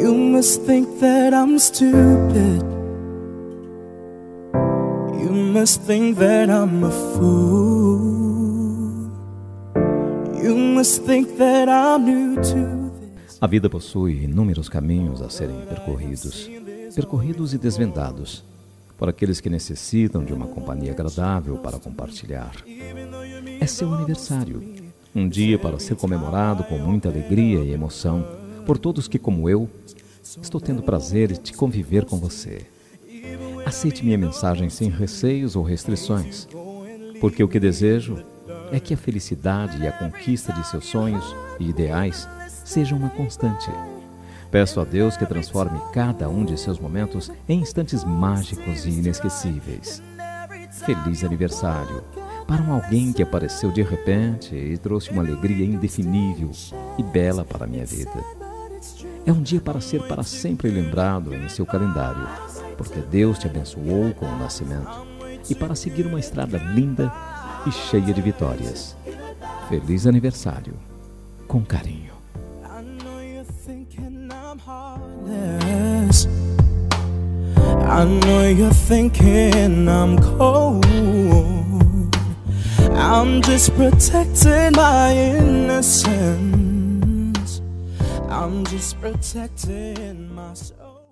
You must think that I'm stupid. You must think that I'm a fool. You must think that I'm new to this. A vida possui inúmeros caminhos a serem percorridos e desvendados, por aqueles que necessitam de uma companhia agradável para compartilhar. É seu aniversário, um dia para ser comemorado com muita alegria e emoção por todos que, como eu, estou tendo prazer de conviver com você. Aceite minha mensagem sem receios ou restrições, porque o que desejo é que a felicidade e a conquista de seus sonhos e ideais sejam uma constante. Peço a Deus que transforme cada um de seus momentos em instantes mágicos e inesquecíveis. Feliz aniversário para alguém que apareceu de repente e trouxe uma alegria indefinível e bela para a minha vida. É um dia para ser para sempre lembrado em seu calendário, porque Deus te abençoou com o nascimento e para seguir uma estrada linda e cheia de vitórias. Feliz aniversário, com carinho. I know you're thinking I'm cold. I'm just protecting my innocence. I'm just protecting my soul.